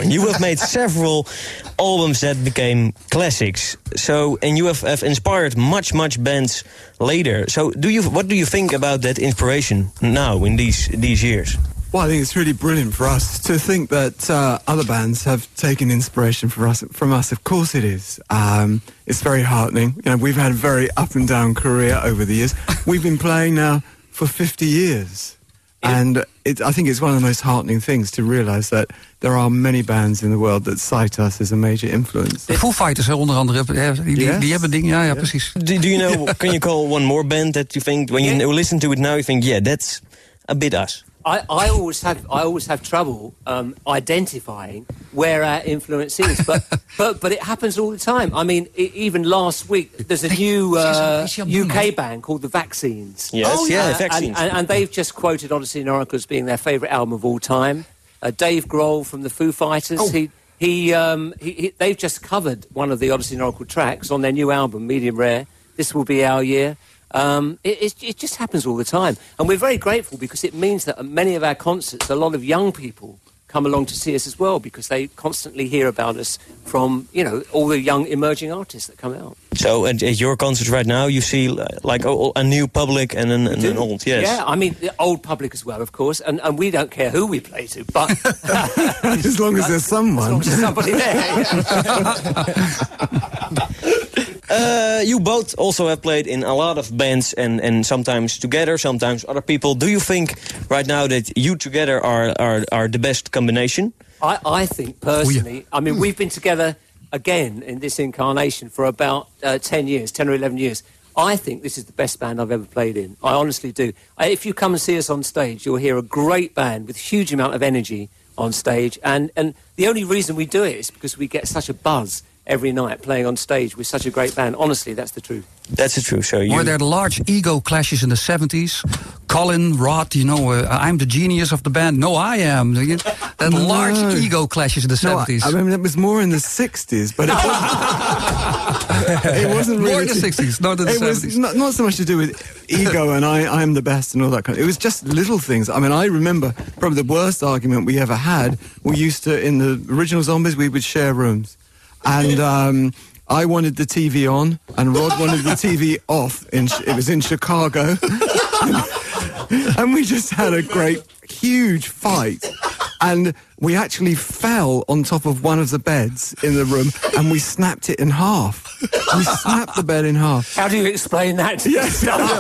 on. You have made several albums that became classics. So, and you have inspired much bands later. So, what do you think about that inspiration now in these years? Well, I think it's really brilliant for us to think that other bands have taken inspiration from us. Of course it is. It's very heartening. You know, we've had a very up and down career over the years. We've been playing now for 50 years. And I think it's one of the most heartening things to realise that there are many bands in the world that cite us as a major influence. De Foo Fighters, onder andere, die hebben dingen, ja, precies. Do you know, can you call one more band that you think, when you listen to it now, you think, yeah, that's a bit us? I always have trouble identifying where our influence is, but it happens all the time. I mean, even last week there's a new UK band called The Vaccines. Yes, Vaccines, and they've just quoted Odyssey and Oracle as being their favourite album of all time. Dave Grohl from the Foo Fighters, they've just covered one of the Odyssey and Oracle tracks on their new album, Medium Rare. This will be our year. It just happens all the time. And we're very grateful because it means that at many of our concerts, a lot of young people come along to see us as well because they constantly hear about us from, you know, all the young emerging artists that come out. So at your concerts right now, you see like a new public and an old, yes. Yeah, I mean, the old public as well, of course, and we don't care who we play to, but... as long as there's someone. As long as there's somebody there. You both also have played in a lot of bands and sometimes together, sometimes other people. Do you think right now that you together are the best combination? I think personally, I mean, we've been together again in this incarnation for about 10 or 11 years. I think this is the best band I've ever played in. I honestly do. If you come and see us on stage, you'll hear a great band with a huge amount of energy on stage. And the only reason we do it is because we get such a buzz every night playing on stage with such a great band. Honestly, that's the truth. That's the truth. So Were there large ego clashes in the 70s? Colin, Rod, you know, I'm the genius of the band. No, I am. That large ego clashes in the 70s. I mean, it was more in the 60s, but it wasn't really... More in the 60s, not in the 70s. It was not so much to do with ego and I am the best and all that kind of... It was just little things. I mean, I remember probably the worst argument we ever had. We used to, in the original Zombies, we would share rooms. And I wanted the TV on, and Rod wanted the TV off. It was in Chicago. And we just had a great, huge fight. And we actually fell on top of one of the beds in the room, and we snapped it in half. We snapped the bed in half. How do you explain that? Yes.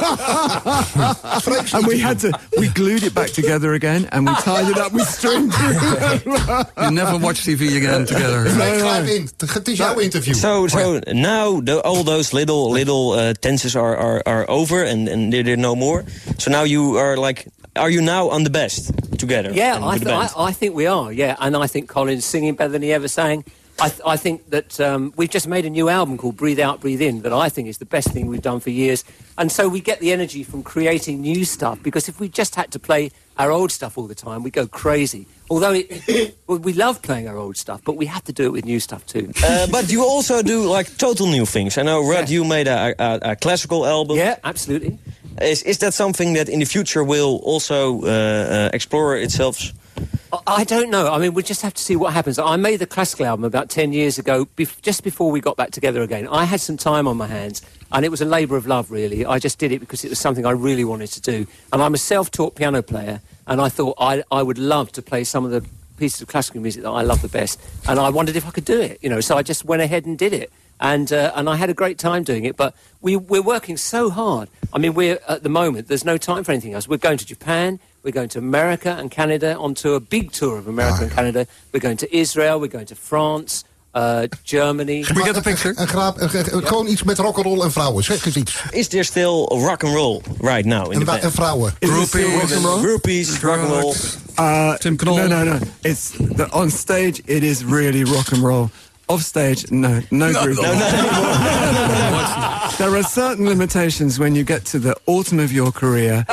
And we glued it back together again, and we tied it up with string. You never watch TV again together. Het is jouw interview. So now all those little tenses are over and they're no more. So now you are like... Are you now on the best together? Yeah, I think we are, yeah. And I think Colin's singing better than he ever sang. I think that we've just made a new album called Breathe Out, Breathe In that I think is the best thing we've done for years. And so we get the energy from creating new stuff, because if we just had to play our old stuff all the time, we go crazy. Although we love playing our old stuff, but we have to do it with new stuff too. But you also do like total new things. I know, Rod, you made a classical album. Yeah, absolutely. Is that something that in the future will also explore itself? I don't know. I mean, we just have to see what happens. I made the classical album about 10 years ago, just before we got back together again. I had some time on my hands, and it was a labour of love, really. I just did it because it was something I really wanted to do. And I'm a self-taught piano player, and I thought I would love to play some of the pieces of classical music that I love the best. And I wondered if I could do it, you know. So I just went ahead and did it. And I had a great time doing it, but we're working so hard. I mean, at the moment, there's no time for anything else. We're going to Japan, we're going to America and Canada, onto a big tour of America and Canada. We're going to Israel, we're going to France, Germany. We get a picture. Gewoon iets met rock'n'roll en vrouwen, zeg eens iets. Is there still rock and roll right now in the band? En vrouwen. Groupies, rock and roll. Tim Knol. No. On stage, it is really rock and roll. Off stage, no group. No. There are certain limitations when you get to the autumn of your career.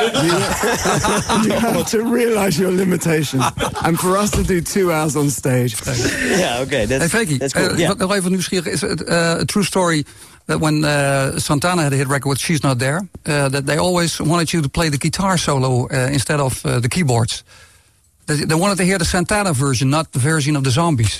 You have to realise your limitations. And for us to do 2 hours on stage... Yeah, okay, that's cool. Nog even nieuwsgierig, is it a true story that when Santana had a hit record with She's Not There, that they always wanted you to play the guitar solo instead of the keyboards? They wanted to hear the Santana version, not the version of the Zombies.